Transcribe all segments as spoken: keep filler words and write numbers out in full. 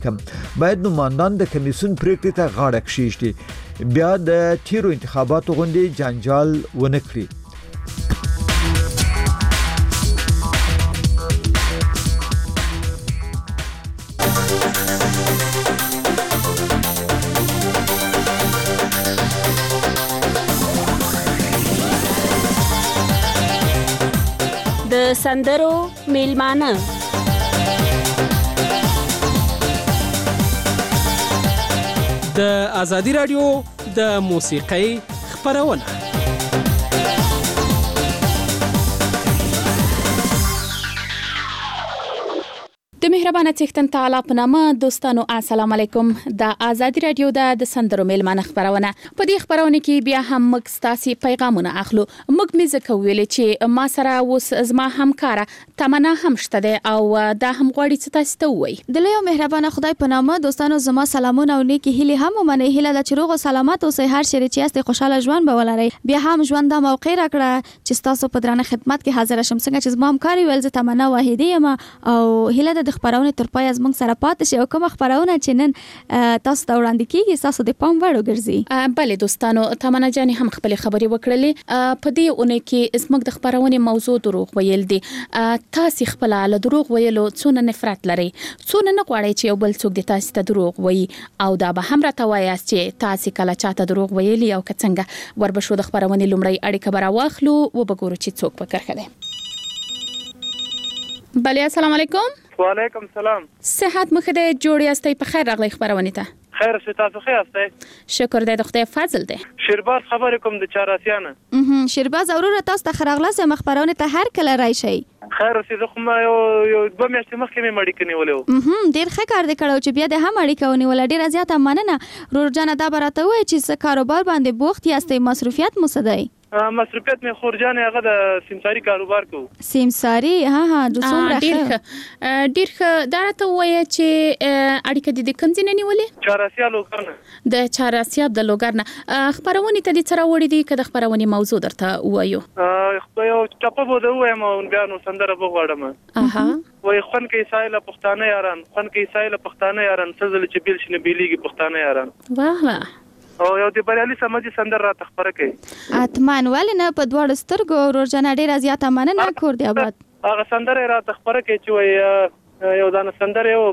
کم باید نمایندان د کمیسیون پریکړې ته غاړه کښیږدي، بیا د تیرو انتخاباتو غوندې جنجال ونه کړي. د سندرو میلمانه د ازادي رادیو د موسیقۍ خپرونه. د مهربانه څښتن تعالی په نامه دوستانو السلام علیکم. د ازادي رادیو د سندرو میلمانه خبرونه په دې خبرونه کې بیا هم موږ ستاسو پیغامونه اخلو. موږ مې ځکه ویلې چې ما سره اوس زما همکاره تمنا هم شته ده او دا هم غواړي چې تاسو ته وایي. د لوی مهربانه خدای په نامه دوستانو زما سلامونه او نیکی هیله هم ومنه. هیله د چروغ او سلامت اوسئ، هر شری چې است خوشاله ژوند به ولرئ. بیا هم ژوند د موقع راکړه چې تاسو په درنه خدمت کې حاضر شم. څنګه چې زما همکاري ول زه تمنا واحدی یم او هیله د خبرونه تر پای از موږ سره پاتې شي او کوم خبرونه چې نن تاسو ته وړاندې کیږي تاسو د پام وړ وګرځي. بله دوستانو، تمنا جان هم خپل خبرې وکړلې. په دې اونۍ کې زموږ د خبرونه موضوع دروغ ویل دي. تاسو خپل له دروغ ویلو څونه نفرت لري، څونه نه غواړئ چې یو بل څوک د تاسو ته دروغ وایي، او دا به هم راته وایاست چې تاسو کله چاته دروغ ویلي او څنګه. وربشو د خبرونه لومړی اړیکه برا واخلو او وګورو چې څوک وکړي. بله السلام علیکم. وعلیکم السلام. صحت مخه دې جوړی استي په خیر راغلی خبرونه ته. خیر شه تاسو خیر استي. شکر دې د خدای فضل دی. شیرباز خبر کوم د چاراسیانه. اه شیرباز اورور تاسو ته خراغله سم خبرونه ته هر کله راشي. خیر شه زه خو یو یو دوه میاشتې مخکې مې مړی کني ولې. اه ډیر ښه کار دې کړو چې بیا د هم اړیکه ونی ول. ډیر زیاته مننه رورجان دا براته وای چې څه کاروبار باندې بوخت یاستئ، مصروفیت مو څه دی؟ مصروفیت مې خورجان هغه د سیمساری کاروبار کو. سیمساری ها ها د څومره ډیر ډیر دا راته وای چې اړیکه دې کوم ځای نه نیولې؟ چاراسیا لوګرنه. د چاراسیا د لوګرنه خبرونه ته دې سره وړي دي کده خبرونه موضوع درته وایو. خو یو ټاپه بو د وایم او بیا نو سندره بغواړم. اها وای خون کې سایله پښتانه یاران، خون کې سایله پښتانه یاران، سزل چې بیل شنه بیلیږي پښتانه یاران. واه واه. او یو د بریالي سمجي سندر را تخبره کوي. اتمان ولنه په دوړ سترګو ورجن ډیر زیاته مننه کور دی آباد. هغه سندر را تخبره کوي چې وای یو دانه سندر یو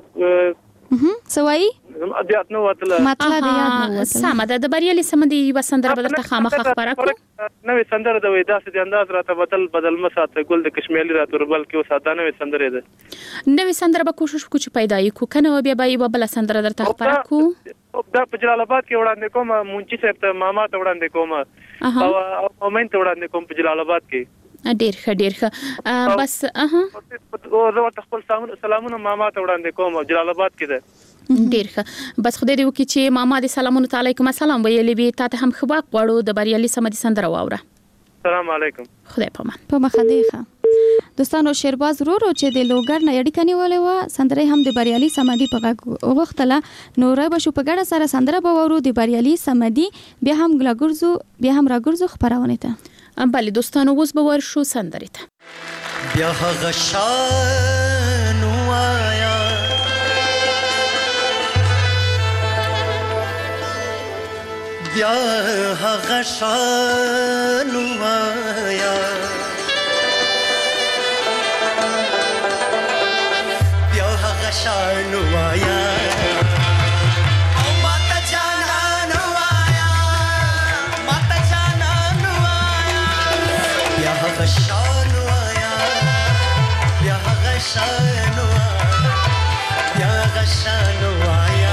اها سوي ادیات نو وتله مطلب یاد نو وتله. سم ده د بریالي سمدي یو سندر بدلته خامخ خبره کو. نوې سندر د وې داسې د انداز راته بدل بدل مساته ګل د کشمیري راته وربل کې وساته نوې سندر ده. نوې سندر به کوشش وکړو چې پیدا یې کو کنه بیا به یو بل سندر درته خبره کو. دا په جلال آباد کې وړاندې کوم مونچی صاحب ته ماما ته وړاندې کوم او او مين ته وړاندې کوم په جلال آباد کې. ډیر ښه ډیر ښه بس اها او زه ورته خپل سلامونه ماما ته وړاندې کوم جلال آباد کې ده. ډیر ښه بس خدای دې وکړي چې ماما دې سلامونه علیکم السلام ویلې وي. ته هم خبر غواړو د بریالي سمدي سندره واوره. السلام علیکم. خدای پامان. په مخه دی ښه دوستانو. شیرباز ورو چې د لوګر نه اړیکه نیولې و سندره هم د بریالي سمدي په وختله نورې بشو په ګډه سره سندره به ورو د بریالي سمدي بیا هم ګلګرزو بیا هم راګرزو خبرونه ته. بله دوستانو اوس به ورشو سندره ته. بیا هغه شان وایا بیا هغه شان وایا بیا هغه شان وایا او ماته جانان وایا ماته جانان وایا بیا هغه شان وایا بیا هغه شان وایا بیا هغه شان وایا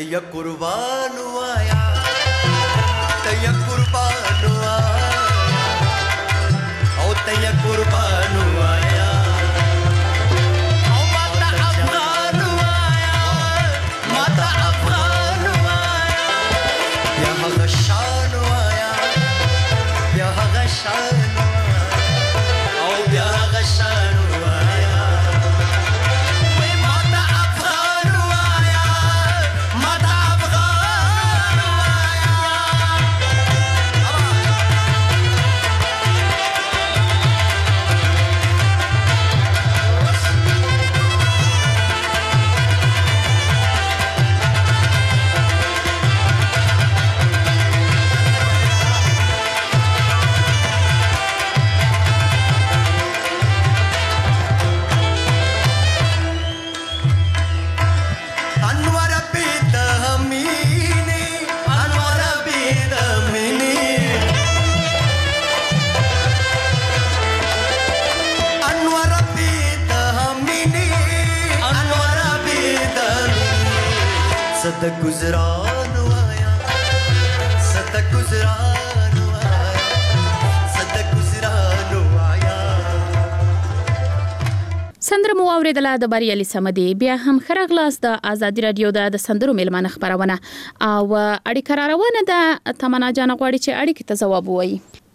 تیا قربان وایا تیا قربان وایا او تیا قربان وایا او ماتا افغان وایا ماتا افغان وایا یا هغه شان وایا یا هغه شان او بیا هغه شان وایا وای ماتا افغان وایا ماتا افغان وایا انور بيد هميني انور بيد هميني انور بيد هميني انور بيد صدق گزران وایا صدق گزران وایا صدق گزران وایا سندره مو اوریدله د بریالي سمدي بیا هم خرغلاس د ازادي رادیو د سندرو میلمانه خبرونه او اړیکه را روانه ده تمنا جان غواړي چې اړیکه ته جواب وایي.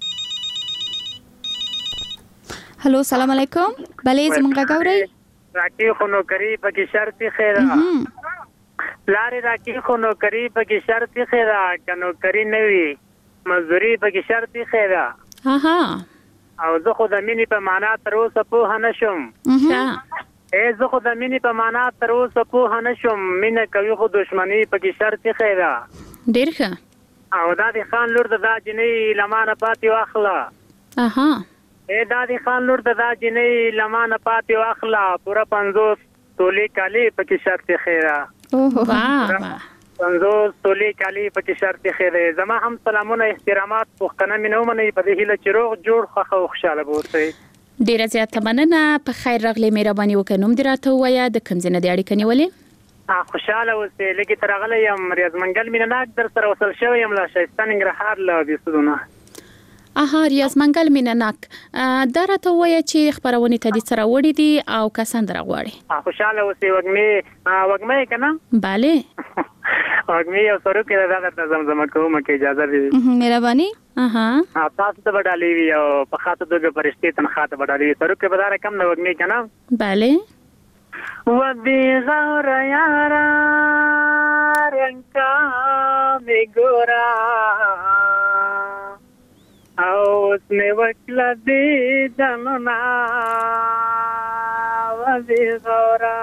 هلو سلام علیکم بلې زمونږ غوړی راکی خو نو کری پکې شرطي خیره لارې راکی خو نو کری پکې شرطي خیره کنو کری نوي مزدوري پکې شرطي خیره اها او زه خو د مینې په معنا تر اوسه پوه نه شم ښه ای زه خو د مینې په معنا تر اوسه پوه نه شم مینه کوي خو دشمني پکې شرطي خیره ډیر ښه او دا د خان لور د دا جنې لمانه پاتې واخله اها ای دا د خان لور د دا جنې لمانه پاتې واخله پوره پنځوس تولې کالي پکې شرطي خیره اوه واه واه پنځوس تولې کالي پکې شرطي خیره زما هم سلامونه احترامات پوښتنه مې نه ومنئ په دې هیله چې روغ جوړ خوښ او خوشاله به اوسئ. ډیره زیاته مننه په خیر راغلی مهرباني وکړه نوم دې راته ووایه د کوم ځای نه دې اړیکه نیولې؟ خوشاله اوسئ لږې تر راغلی یم ریاض منګل مینهناک در سره وصل شوی یم له ښایسته ننګرهار له بیسودونه. اها ریاض منګل مینهناک دا راته ووایه چې خپرونې ته دې سره وړي دي او که سندره غواړي؟ خوشاله اوسئ وږمې وږمه یې که نه؟ بله وږمې یو سروکې ده دا درته زمزمه کوم که اجازه وي مهرباني اها تاسو ته به ډالۍ وي او په خاطر توګه فرشتې تنخوا ته به ډالۍ وي سروکې به دا رقم د وږمې که نه؟ بله و بیغور یارا رنگا می گورا او اس میں وکلا دی جننا و بیغورا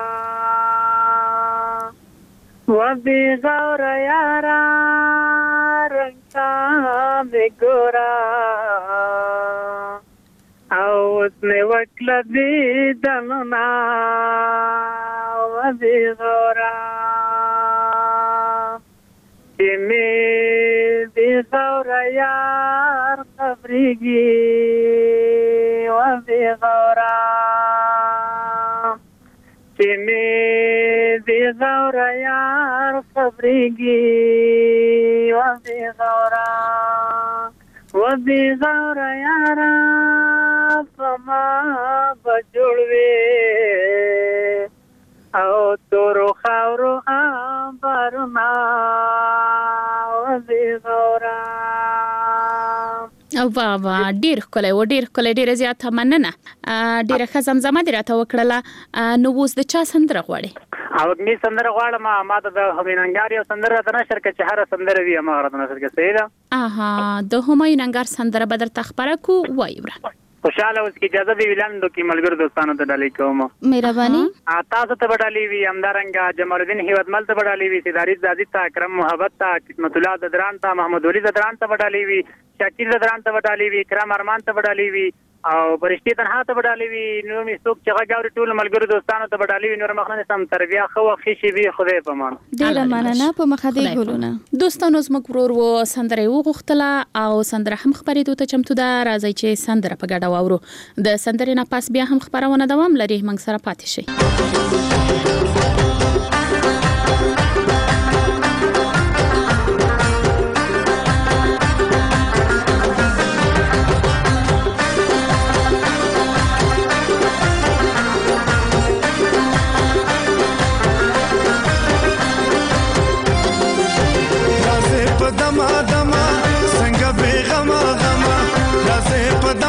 و بیغور یارا رنگا می گورا او اس میں وکلا دی جننا و بیغورا می بیغور یار خبریگی و بیغورا می بیغور یار خبریگی و بیغورا و بیغور یارا فما بجوڑوی او تورو خاورو آمبارنا و بیغورا. او بابا ډیر ښکلی و ډیر ښکلی ډیره زیاته مننه ډیره ښه زمزمه دې راته وکړله نو اوس د چا سندره غواړې؟ او می سندره غواړم ما ته د همایون انګار یو سندره راته نشر کړه چې هره سندره وي هماغه راته نشر کړه صحیح ده؟ اها د همایون انګار سندره به درته خپره کړو وایي وره خوشاله اوس کې اجازه دی ویلاندو کې ملګرو دوستانو ته ډالۍ کوم مهرباني تاسو ته ډالۍ وي همدارنګه جمال الدین هیوادمل ته ډالۍ وي سیداری زادی ته اکرم محبت ته قسمت الله ددران ته محمد ولی ددران ته ډالۍ وي شاکر ددران ته ډالۍ وي کرام ارمان ته ډالۍ وي او برشتي تنها ته ډالۍ وي نو می څوک چې غاوري ټول ملګرو دوستانو ته ډالۍ وي نور مخنه سم تربیه خو خشي وي خدای په مان ډیره مننه په مخه دی ګلونه دوستانو زموږ ورور و سندره وغوښتله او سندره هم خبرېدو ته چمتو ده راځي چې سندره په ګډه واورو د سندرې نه پاس بیا هم خبرونه دوام لري موږ سره پاتې شئ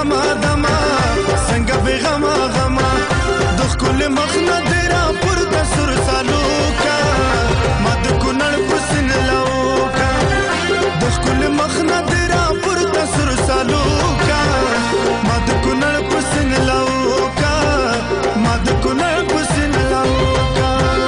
دما دما څنګه به غما غما د خپل مخ نه درا پر د سر سالو کا مد کونړ پسن لاوکا د خپل مخ نه درا پر د سر سالو کا مد کونړ پسن لاوکا مد کونړ پسن لاوکا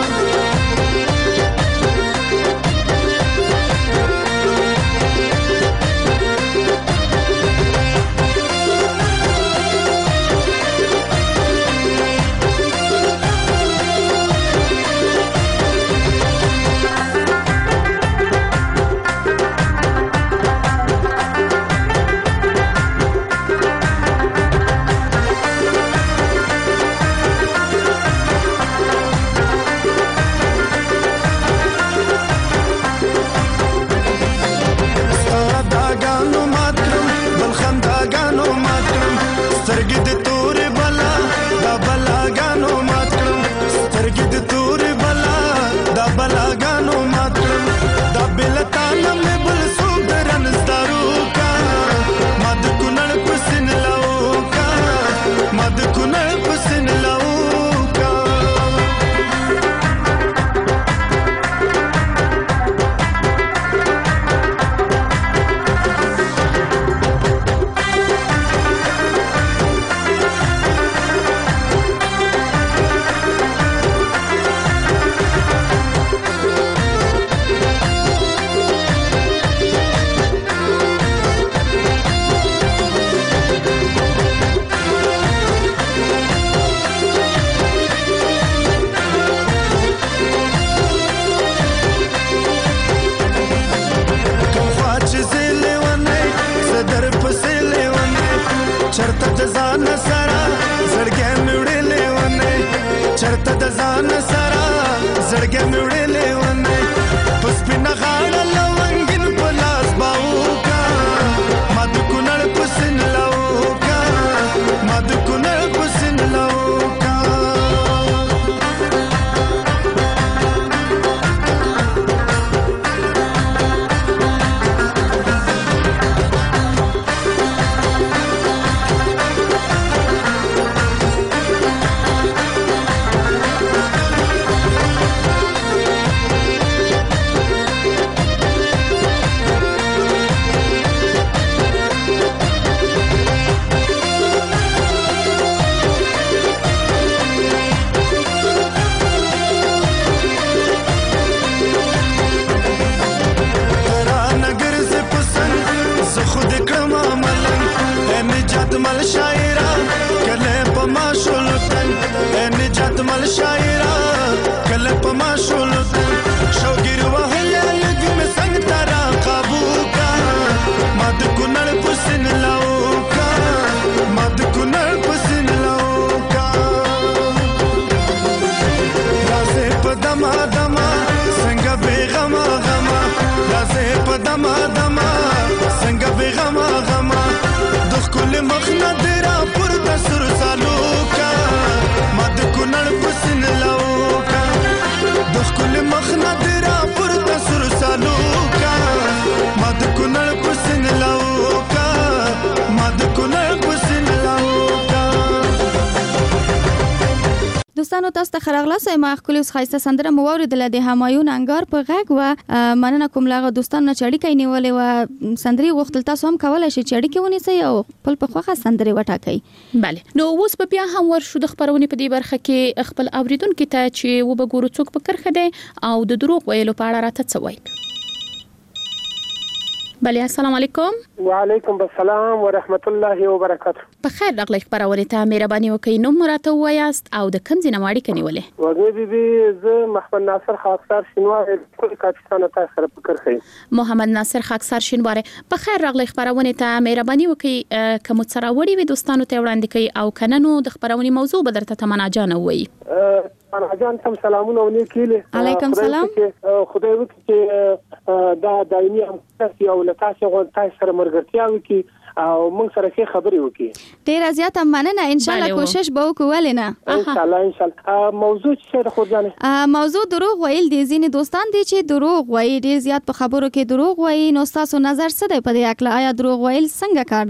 دوستانو تاسو ته خراغلاس ما خپل خاصه سندره موارد له همایون انګار په غږ و مننه کوم لاغه دوستان نه چړی کینې ولې و سندري وختل تاسو هم کولای شئ چړی کې ونیسئ او خپل په خوخه سندري وټاکئ. bale نو اوس په بیا هم ور شو د خبرونه په دې برخه کې خپل اوریدونکو ته چې و به ګورو څوک په کرخه دی او د دروغ ویلو په اړه راته څه وایي. بله السلام علیکم. وعلیکم السلام ورحمت الله وبرکاته. په خیر راغلی خبرونه ته مهرباني وکړئ نو مراته وایاست او د کوم ځای نواړي کني ولې وګړي بي بي زه محمد ناصر خاکسار شینوار ټول پاکستان ته سره فکر کوي. محمد ناصر خاکسار شینوار په خیر راغلی خبرونه ته مهرباني وکړئ کوم سره وړي وي دوستانو ته وړاندې کوي او کنه نو د خبرونه موضوع بدرته تمنا جان وایي. انا جان تم سلامونه ونی کیله علیکم سلام. خدای وکړي چې دا دایمي هم تاسو او لتاسو غو تاسو سره مرګرتیا وکي او موږ سره کې خبرې وکي. ډیر زیاته مننه ان شاء الله کوشش به وکړو ولنه ان شاء الله ان شاء الله. موضوع څه د خو ځانه موضوع دروغ ویل دي ځینې دوستان دي چې دروغ وایي ډیر زیات په خبرو کې دروغ وایي نو تاسو نظر څه دی په دې اړه آیا دروغ ویل څنګه کار دی؟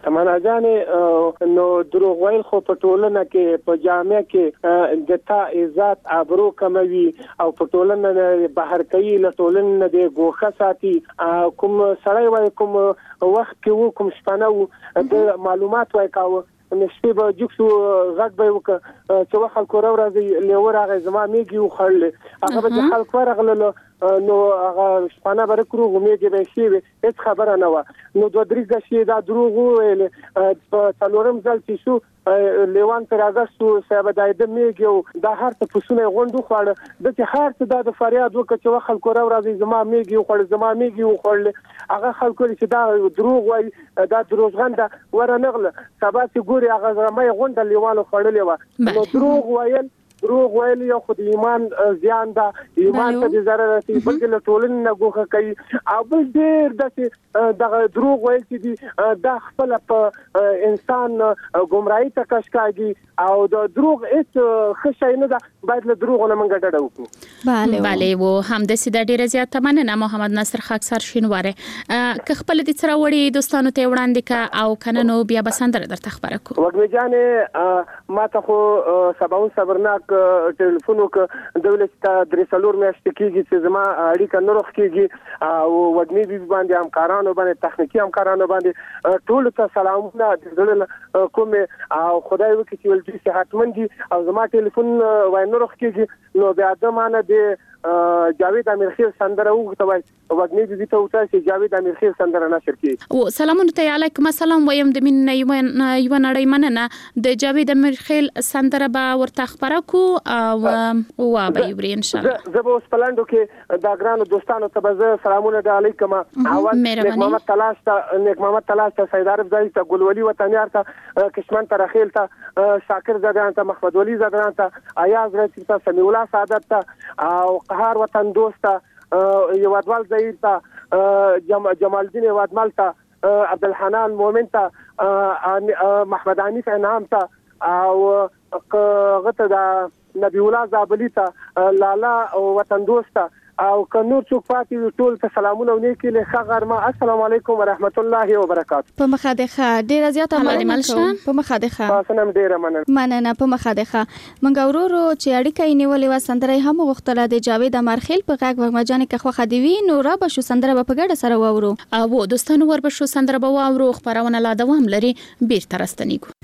معنا جانې نو دروغ ویل خو په ټولنه کې په جامع کې د تا عزت ابرو کموي او په ټولنه بهر کوي له ټولنه د ګوخه ساتي کوم سړی وای کوم وخت کې کوم شپنه د معلومات وای کاوه نشته به جوکسو غږ به وک چې خلکو راځي لور هغه زما میږي وخړل هغه به خلک ورغلل نو هغه شپانه برکرو غمیږي به شي هیڅ خبره نه و نو دوه درې غشي دا دروغ ویل په څلورم ځل چې شو لیوان تر اگستو صاحب دای د میږي دا هر څه پسونه غونډو خاړه د چې هر څه د فریاد وکړي چې خلکو راځي زما میږي وخړل زما میږي وخړل هغه خلکو چې دا دروغ وای دا دروغغند ورنغله سبا چې ګوري هغه زما غونډه لیوانو خړلې و نو دروغ وایل دروغ ویل یو خو د ایمان زیان ده ایمان ته د ضرر رسي بلکې له ټولنې نه ګوښه کوي او بل ډېر داسې دغه دروغ ویل چې دي دا خپله په انسان ګمراهي ته کش کاږي او د دروغ هیڅ ښه شی نه ده باید له دروغو نه موږ ډډه وکړو. بله بله و همداسې دا ډېره زیاته مننه محمد ناصر خاکسار شینواری که خپله دې څه راوړي دوستانو ته یې وړاندې که او که نه نو بیا به سندره درته خپره کړو. وږمې جانې ما ته خو سباون صبرناک ټلیفون وکړ دولت ته درې څلور میاشتې کېږي چې زما اړیکه نه روغ کېږي او وږمې بیبي باندې همکارانو باندې تخنیکي همکارانو باندې ټولو ته سلامونه د زړه کومې او خدای وکړي چې ولې صحتمند دي او زما ټلیفون وای نه روغ کېږي نو بیا د مانه د جاوید امیرخیل سندره وغوښتوي وږمې بیبي ته وته چې جاوید امیرخیل سندره نشر کړي. او سلامونه ته علیکم السلام وایم د من یو یو نړۍ مننه د جاوید امیرخیل سندره به ورته خبره کو او او به یوري ان شاء الله. زه به اوس پلاندو کې دا ګرانو دوستانو ته به سلامونه د علیکم اول نیک محمد تلاش ته نیک محمد تلاش ته سید عرب زای ته ګلولي وطنیار ته کشمن ته رخیل ته شاکر زدان ته محمد ولی زدان ته ایاز رچ ته سمیع الله سعادت ته او قهار وطن دوست یوادوال زهیر ته جمال الدین یوادمال ته عبدالحنان مومن ته محمد حنیف انعام ته او غته د نبی الله زابلی ته لالا وطن دوست او که نور څوک پاتې ټول ته سلامونه ونیکي له غرمه السلام علیکم ورحمت الله وبرکاته. په مخه ده ښه ډیره زیاته مننه په مخه ده ښه تاسو نن ډیره مننه مننه په مخه ده ښه منګ ورورو چې اړیکه یې نیولې و سندره هم غوښتله د جاوید امرخیل په غږ وګمجانې کې خو خدیوی نو را به شو سندره په ګډه سره وورو او دوستانو ور به شو سندره به وورو خبرونه لا دوام لري بیرته راستنیږو.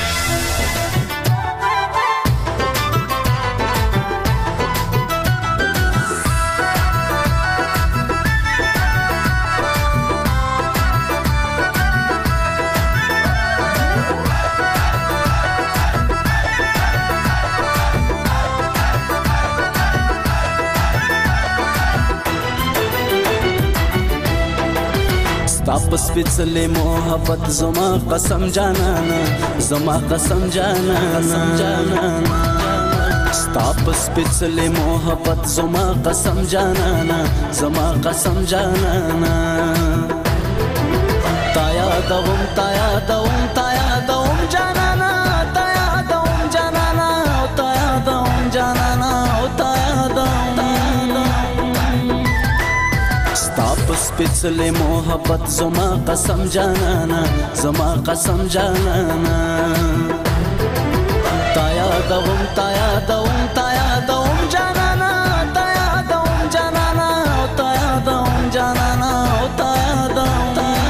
تاپ سپیڅلې محبت زما قسم جانانا زما قسم جانانا تاپ سپیڅلې محبت زما قسم جانانا زما قسم جانانا تایا دوم تایا دوم تایا دوم جانانا تایا دوم جانانا تایا دوم جانانا تایا دوم تاپ سپیڅلې محبت زما قسم جانانا زما قسم جانانا تایا دوم تایا دوم تایا دوم جانانا تایا دوم جانانا تایا دوم جانانا تایا دوم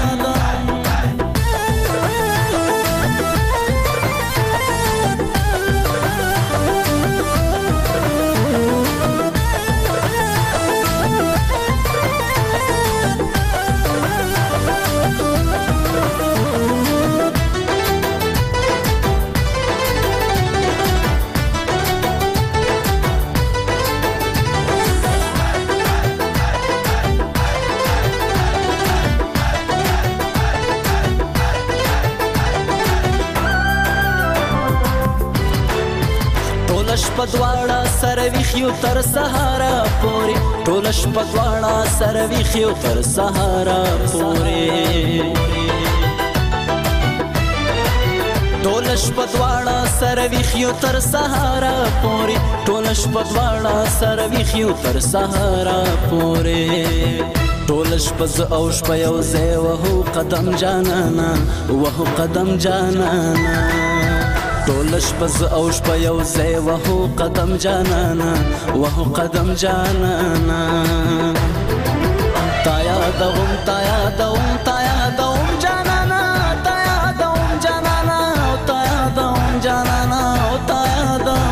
پدواړه سره ویخیو تر سهارا پوري ټولش پدواړه سره ویخیو تر سهارا پوري ټول شپه دواړه سره ویښیو تر سهاره پورې ټول شپه دواړه سره ویښیو تر سهاره پورې ټول شپه زه او شپه یو ځای وهو قدم جانانا وهو قدم جانانا ټول شپه زه او شپه یو ځای وهو قدم جانانا وهو قدم جانانا تا یادوم تا یادوم تا یادوم جانانا تا یادوم جانانا تا یادوم جانانا تا یادوم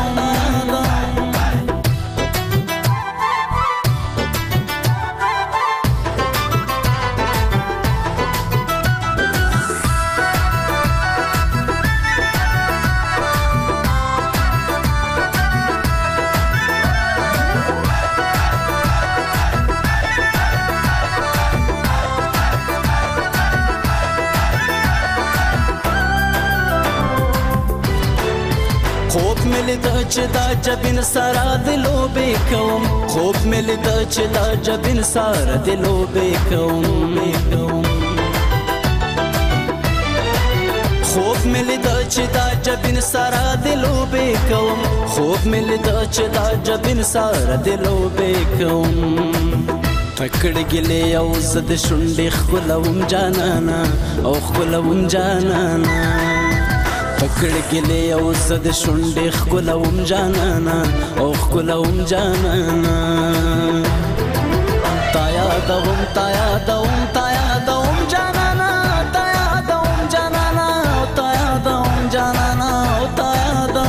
خوب مې لیده چې دا جبین سره د لوبې کوم خوب مې لیده چې دا جبین سره د لوبې کوم خوب مې لیده چې دا جبین سره د لوبې کوم خوب مې لیده چې دا جبین سره د لوبې کوم پکړ ګلې او زه د شونډې ښکلوم جانانا او ښکلوم جانانا پکړ ګلې او زه د شونډې ښکلوم جانانا او ښکلوم جانانا تا یادوم تا یادوم تا یادوم جانانا تا یادوم جانانا تا یادوم جانانا تا یادوم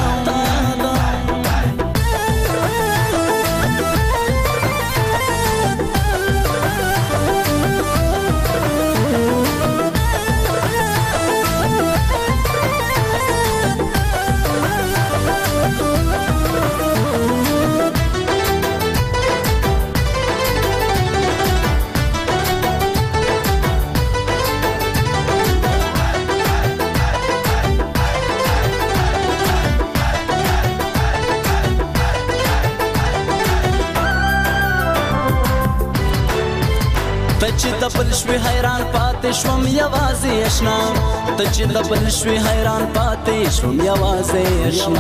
ته چې د بل شوي حیران پاتې شوم یوازې اشنا ته چې د بل شوي حیران پاتې شوم یوازې اشنا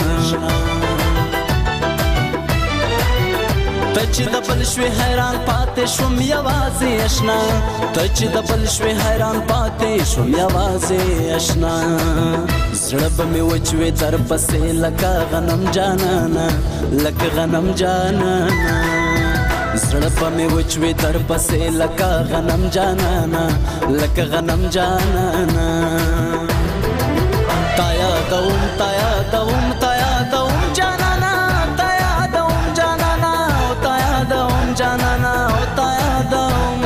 ته چې د بل شوي حیران پاتې شوم یوازې اشنا ته چې د بل شوي حیران پاتې شوم یوازې اشنا زړه به مې وچوي در پسې لکه غنم جانانا لکه غنم جانانا زړه په مې وچوي در پسې لکه غنم جانانا لکه غنم جانانا تا یادوم تا یادوم تا یادوم جانانا تا یادوم جانانا تا یادوم جانانا تا یادوم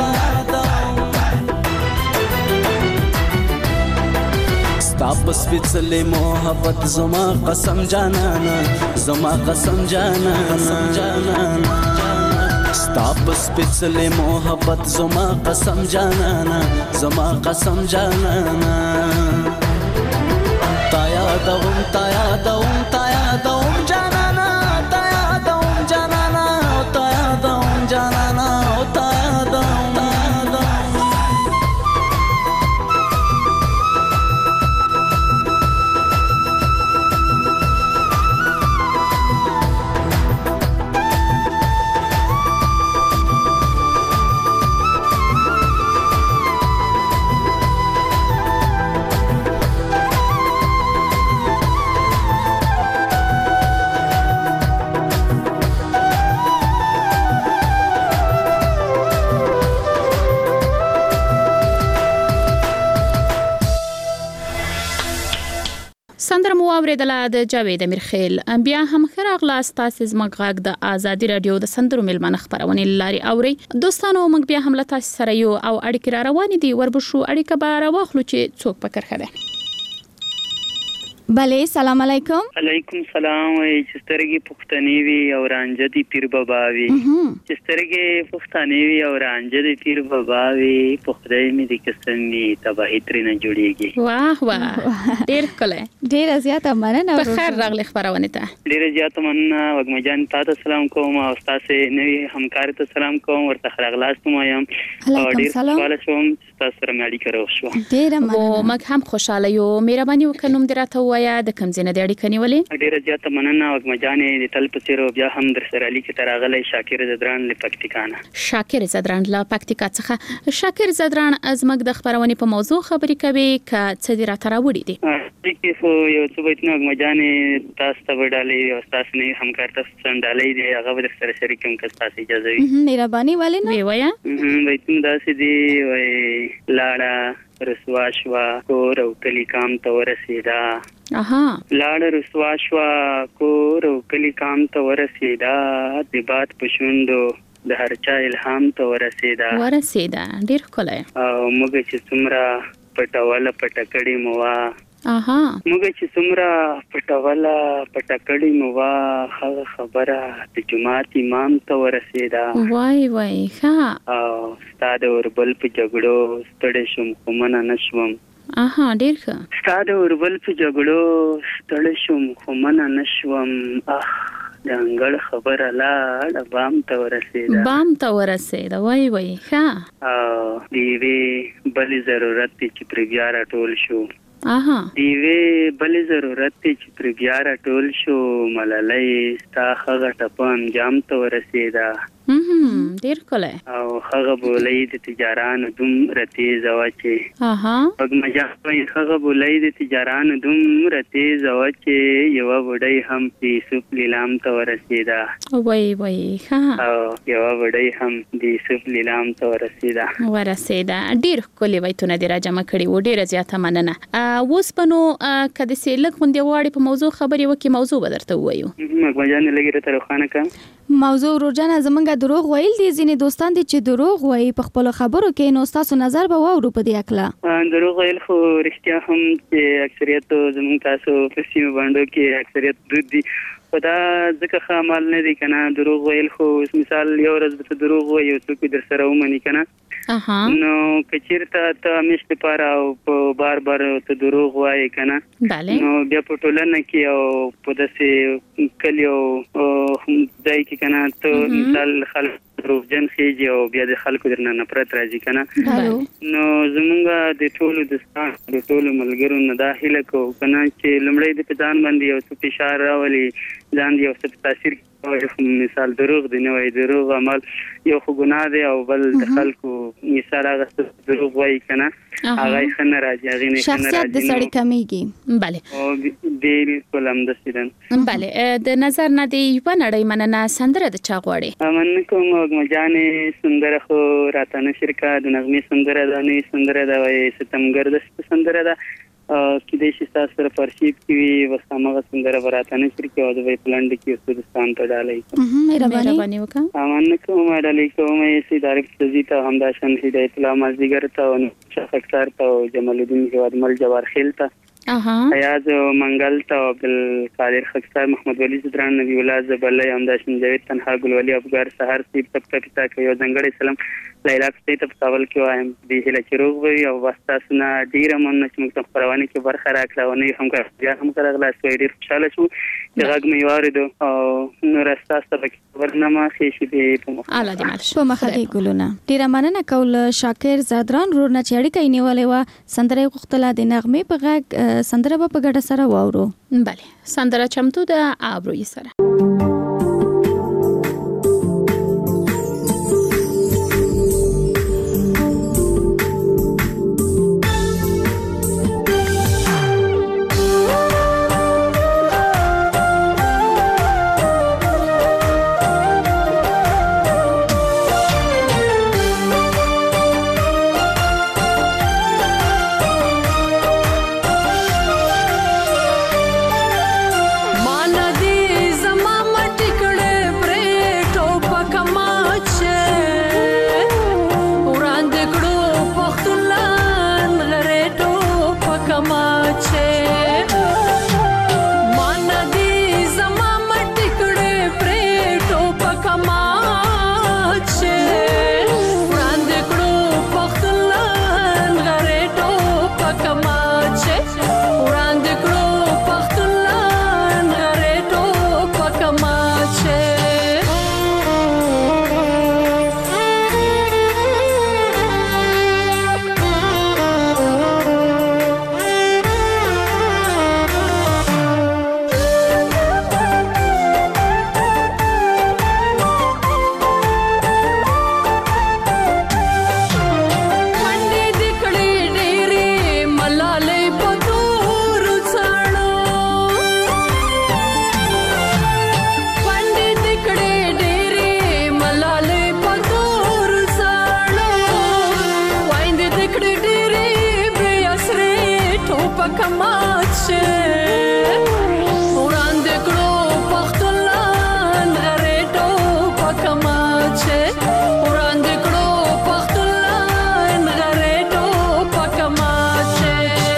ستا په سپېڅلې محبت زما قسم جانانا زما قسم جانانا ستا په سپېڅلې محبت زما قسم جانانا زما قسم جانانا تا یادوم تا یادوم تا یادوم جانانا تا یادوم جانانا تا یادوم جانانا تا یادوم سندره مو اوریدله د جاوید امیرخیل. بیا هم ښه راغلاست تاسې زموږ غږ د ازادي راډیو د سندرو میلمانه خپرونې له لارې اورئ. دوستانو موږ بیا هم له تاسې سره یو او اړیکې را روانې دي. وربشو اړیکه به راواخلو چې څوک په کرښه ده. بله سلام علیکم. علیکم سلام. چې سترګې پښتنې وي او رانجه دي پیر بابا وي. چې سترګې پښتنې وي او رانجه دي پیر بابا وي. په خدای مې دې قسم وي تباهي ترې نه جوړېږي. واه واه ډېر ښکلی. ډېره زیاته مننه. په خیر راغلې خپرونې ته. ډېره زیاته مننه. وږمه جان تا ته سلام کوم او ستاسې نوي همکار ته سلام کوم. ورته ښه راغلاست وایم او ډېر خوشحاله شوم تاسو سره مې اړیکه راوښوه. ډیره او مننه. موږ هم خوشاله یو. مهرباني وکړئ نوم دې راته ووایه، د کوم ځای نه دې اړیکه نیولې؟ ډیره زیاته مننه وګما جانې د تل په څیر بیا هم در سره اړیکه ته راغلی. شاکر زدران له پکتیکا نه. شاکر زدران له پکتیکا څخه. شاکر زدران زموږ د خبرونې په موضوع خبرې کوي ک څه دې راته راوړي دي؟ کې خو یو څه وایي نو وګما جانې تاسو ته وډالې او تاسو نه همکار تاسو څنډالې دي هغه در سره شریکم که تاسو اجازه وي. مهرباني والي نه وی ویا وایي تم داسې دی وای لاړه رسوا شوا کور او کلی کام ته ورسیدا. اها لاړه رسوا شوا کور او کلی کام ته ورسیدا. د باد پښوندو د هر چا الهام ته ورسیدا ورسیدا ډیر ښکلی. او موږ چې څومره پټواله پټکړی موا اها موږ چې څومره پټواله پټکړی موا هغه خبره د جماعت امام ته ورسیدا. وای وای ښه. او ستاده وربل په جګړو ستړی شوم خو منه نشوم. اها ډیر ښه. ستاده وربل په جګړو ستړی شوم خو منه نشوم. اخ د انګړ خبره لاړه بام ته ورسیدا. بام ته ورسیدا. وای وای ښه. او دیوی بل ضرورت چې پر بیا راټول شو. اها دیوی بل ضرورت چې پر بیا راټول شو. ملالۍ ستا هغه ټپم جام ته ورسیدا. هم ډیر ښکلی. او هغه بولې د تجارانو دومره تیزه وه چې اها وګما جان وایي هغه بولې د تجارانو دومره تیزه وه چې یوه بوډۍ هم د یوسف لیلام ته ورسېده. وای وای ښه. او یوه بوډۍ هم د یوسف لیلام ته ورسېده ورسېده. ډیر ښکلي بیتونه دې راجمع کړي وو. ډیره زیاته مننه. اوس په نو که داسې لږ غوندې غواړې په موضوع خبرې وکړي موضوع به درته ووایو. وګما جان لږ راته روښانه کړه. موضوع روزانه زمونږ دروغ ویل دي. ځینې دوستان دي چې دروغ وایي په خپل خبرو کې. نو تاسو نظر به واورو په دې اکلا. دروغ ویل خو رښتیا هم چې اکثریت زمونږ تاسو په سیمه باندې کې اکثریت دود دي. خدا ځکه ښه عمل نه دی کنه. دروغ ویل خو مثال یو ورځ به دروغ وایي او څوک در سره ومني کنه. اها نو کچیرته ته همیشه لپاره او په بار بار ته دروغ وایي کنه. بله نو بیا په ټولنه کې او په داسې کلی او ځای کې کنه ته مثال خلک دروغجن خېږي او بیا د خلکو درنه نفرت راځي کنه. نو زمونږ د ټولو دوستان د ټولو ملګرو نه دا هیله کوو کنه چې لومړی د په ځان باندې یو څه فشار راولي، ځان یو څه تاثیر کوي. مثال دروغ دی نه وایي، دروغ عمل یو خو ګناه دی او بل د خلکو مثال هغه دروغ وایي کنه هغه ښه نه راځي، هغې نه ښه نه راځي. شخصیت د سړي کمیږي. بله او بالکل همداسې ده. بله د نظر نه دی یوه نړۍ مننه. سندره د چا غواړې؟ مننه کوم وګما جانې. سندره خو راته نشر کا د نغمې سندره ده، نوې سندره ده، وایي ستمګر د سندره ده. کیدای شي تاسو سره پرشیب کې وي بس هماغه سندره به راته نشر کې او د وی پلانډ کې استادستان ته ډالۍ. مهرباني وکړه. مننه کوم ډالۍ کوم یې ادارې تزي ته همداشان هدایت الله مازدیګر ته او شیخ اختر ته او جمال الدین هوادمل جوار خیل ته حیاض منگل ته عبدالقادر خکسار محمد ولی زدران نبی الله زبلی همداشان جاوید تنها ګلولي افګار سحر سیب تک تک تا کوي ځنګړی سلام لیلا پسې ته په کابل کې وایم د هله چروغ وي او واسطه نه ډیره مننه چې موږ په خبرونه کې برخه راکړه او نه هم کار بیا هم راغلا سوي ډیر خوشاله شو چې غږ مې واردو او نو راستاسته به ورنامه خېشي به په مخ اعلی دې مالش په مخه کې ګلونه. ډیره مننه کول شاکر زادران ورنه چړې کوي نیولې و. سندره غختله د نغمې په غږ سندره په ګډه سره واورو. بله سندره چمتو ده ابروي سره. کمات شه وړاندې کړو پښتونلان غریټو په کمات شه وړاندې کړو پښتونلان غریټو په کمات شه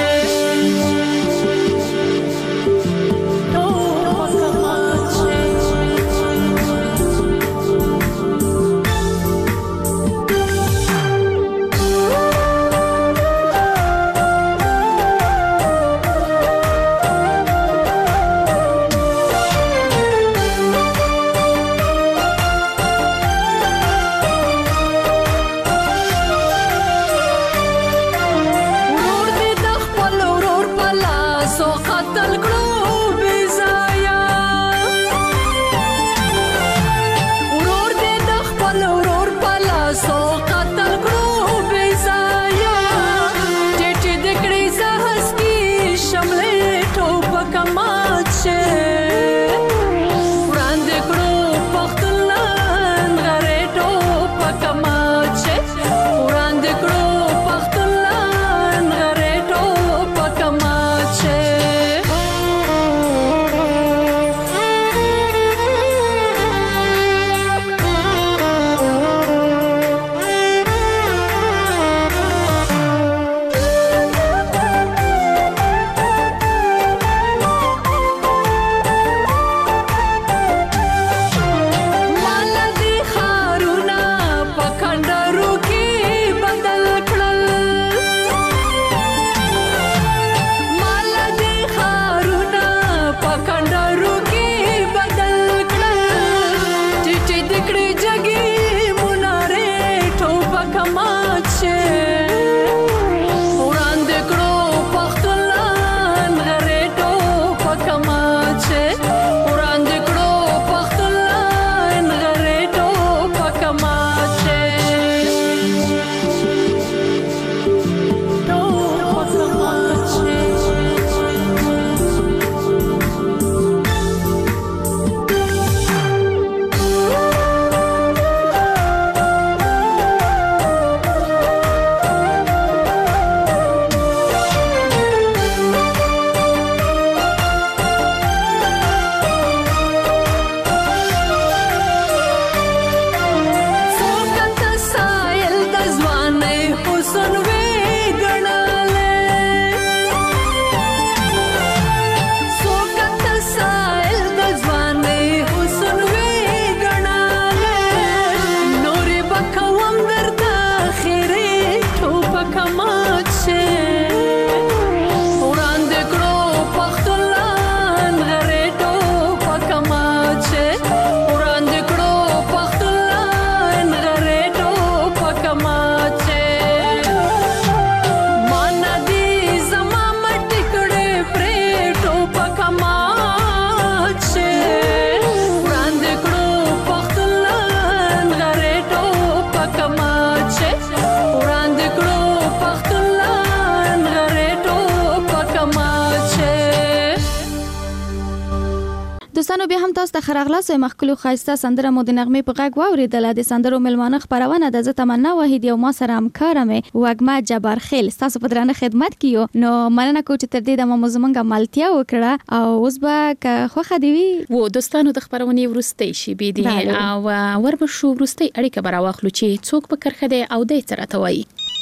دوستانو بیا هم تاسو ته خراغلاس مخکلو خاصه سندره مو د نغمه په غږ واوریدله د سندرو ملمانه خبرونه د تمنا وحید یو ما سره همکارم وګما جبار خیل تاسو په درانه خدمت کیو نو مننه کوم چې تر دې د مو زمونږه مالتیا وکړه او اوس به خوخه دی و دوستانو د خبرونه ورستي شي بي دي او وربه شو ورستي اړیکه براواخلو چې څوک په کرخه دی او د سره توي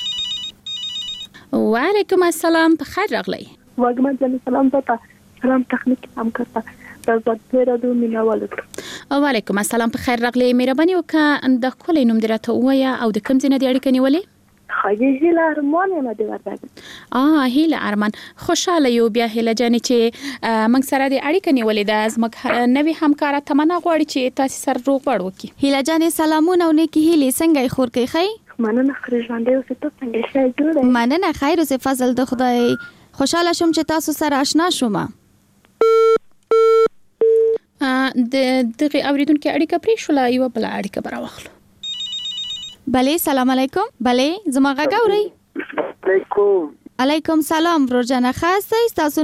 وعلیکم السلام په خیر راغلی وګما جل سلام پتا سلام تخنیک هم کرتا وعلیکم السلام په خیر راغلی مهرباني وکړه د خپل نوم درته وایا او د کوم ځای د اړیکې نیولې خایي هیله ارمان ما دی ورته اه هیله ارمان خوشاله یو بیا هیله جانې چې موږ سره د اړیکې نیولې د ازمک نوې همکارا تمنا غواړي چې تاسو سره روغ وړ وکي هیله جانې سلامونه او نیکی هیله څنګه خور کوي خی مننه خریژوندې اوسه ته څنګه شې جوړه مننه خیر اوسه فضل د خدای خوشاله شوم چې تاسو سره آشنا شوم د دغه اوریدونکو اړیکه پرې شو لا یو بل اړیکه براوخلو بله سلام علیکم بله زما غږ اوري علیکم علیکم سلام ورجانه خاصه تاسو نوم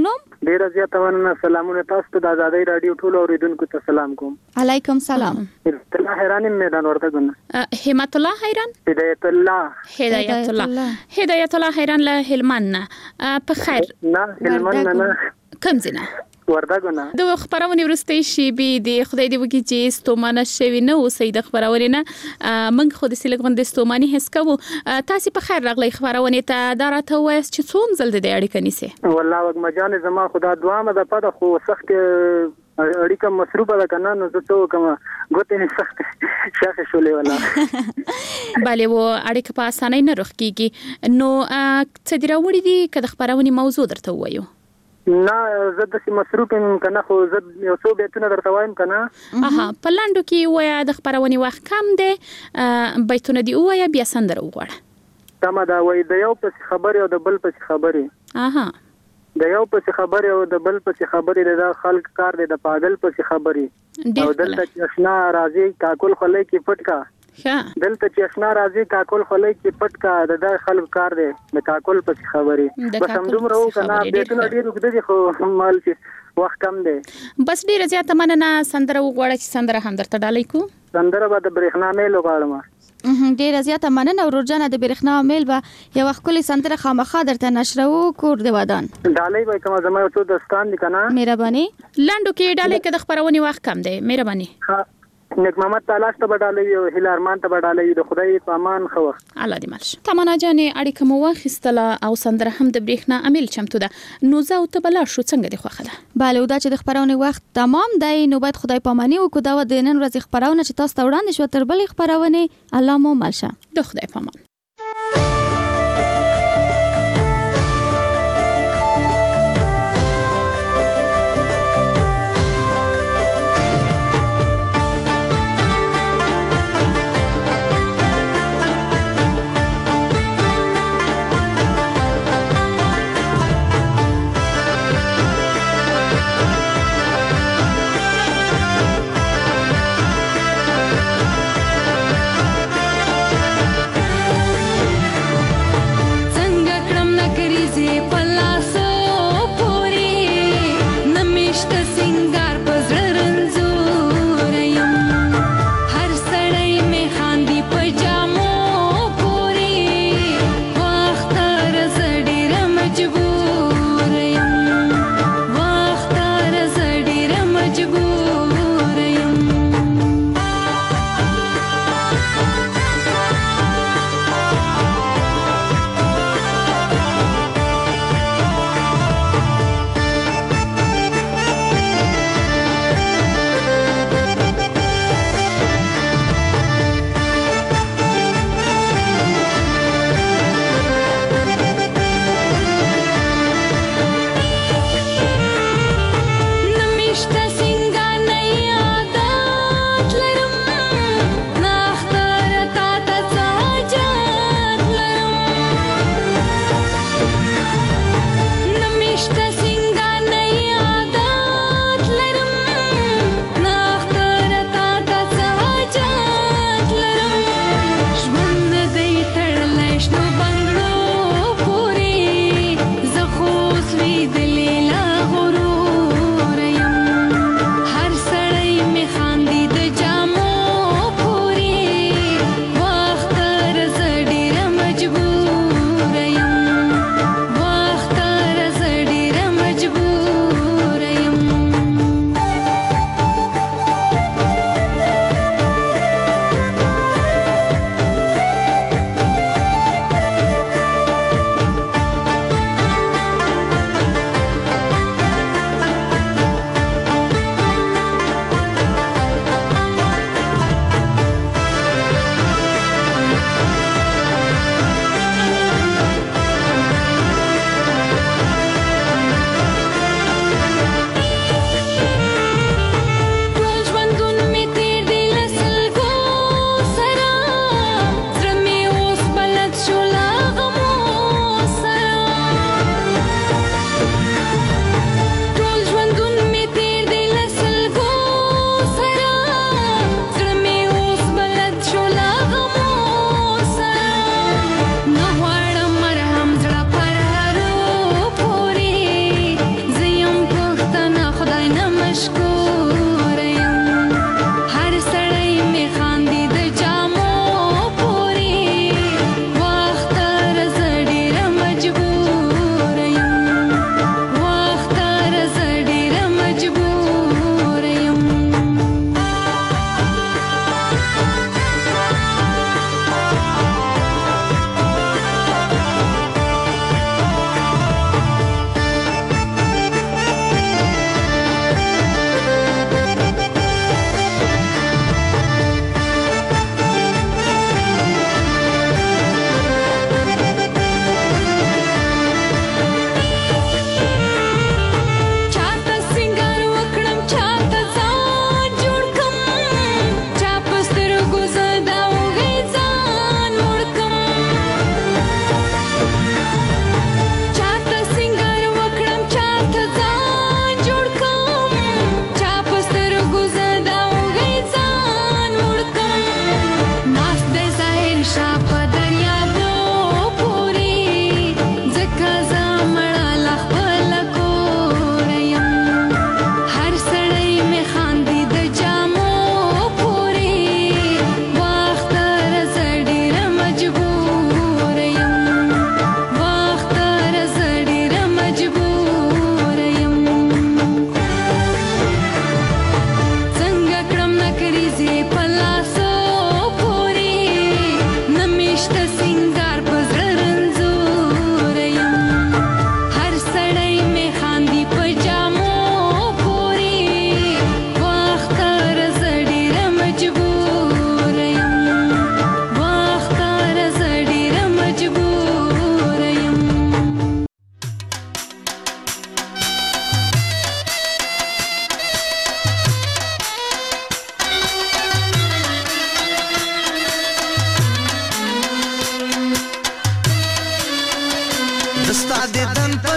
ډیر زیات مننه. سلامونه تاسو ته د آزادۍ رادیو ټول اوریدونکو ته سلام کوم. علیکم سلام. الله حیران میدان ورته ګنه همت الله حیران هدایت الله هدایت الله هدایت الله حیران له هلمند نه په خیر نه هلمند نه کوم ځای وردګونه د خبرونه ورسته شي به د خدای دی وکی چې ستومانه شوی نه اوسې د خبرونه نه من خو د سیلګون د ستوماني حس کوو. تاسو په خیر راغلی خبرونه ته دراته وایس چې څوم زل د اړیکه نیسه والله وګ مجان زما خدا دوامه د پد خو سخت اړیکه مصروفه ده کنه نو زه ته کوم ګوتې نه سخت شاخه شولې ولا bale و اړیکه په اسانه نه رخ کیږي نو څه دی راوړي دي کله خبرونه موضوع درته وایو نه زه د مصروف یم کنه خو زه یو څو بیتونه درته وایم کنه. اها په لاندو کې وایا د خبرونې وخت کم دی بیتونه دی وایا بیا سندره وغواړه. تمه دا وای د یو پس خبرې او د بل پس خبرې اها د یو پس خبرې او د بل پس خبرې د خلک کار دی د پاگل پس خبرې او دلته چې آشنا راځي کاکل خلې کې پټکا دلته چې آشنا راځي کاکل خلې کې پټکا د خلک کار دی د کاکل پس خبرې بس هم دومره و کنه بیتونه ډیر وګړي خو مال چې وخت کم دی. بس ډیر زیات مننه. سندره وغواړه چې سندره هم درته ډالۍ کو. سندره به د برېښنا میل وغواړم. ډیر زیات مننه ورجانه د برېښنا میل به یو وخت کلی سندره خامخا درته نشرو کور دی ودان ډالۍ به کوم زما یو څو دستان دي کنه مهرباني لاندو کې ډالۍ کې د خبرونې وخت کم دی مهرباني. نیک محمد تعالی ته بدالې او هیله ارمان ته بدالې د خدای په امان خو الله دې مالش. تمنا جانې اړیکه مو واخیستله او سندره هم د برېښنا عامل چمتو ده نو زه او ته بلا شو څنګه دی خوخه ده bale ودا چې د خبرونه وخت تمام دی نو باید خدای پاماني وکړو دا د نن ورځې خبرونه چې تاسو ته وړاندې شو تر بلې خبرونه الله مو مالشه د خدای پامان.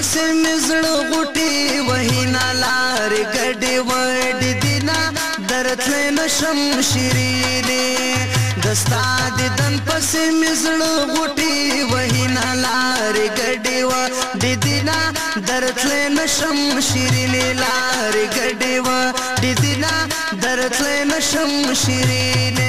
پسې مزړه غوټي وهینا لار ګډې وډې دینا درتلې نشم شیرینې دستا د دن پسې مزړه غوټي وهینا لار ګډې وډې دینا درتلې نشم شیرینې لار ګډې وډې دینا درتلې نشم شیرینې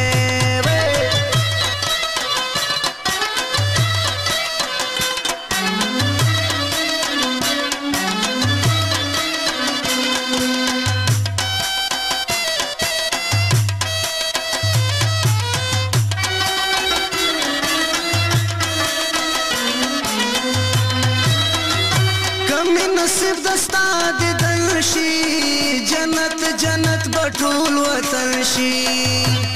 نصیب دستا دیدن شي جنت جنت بټول وطن شي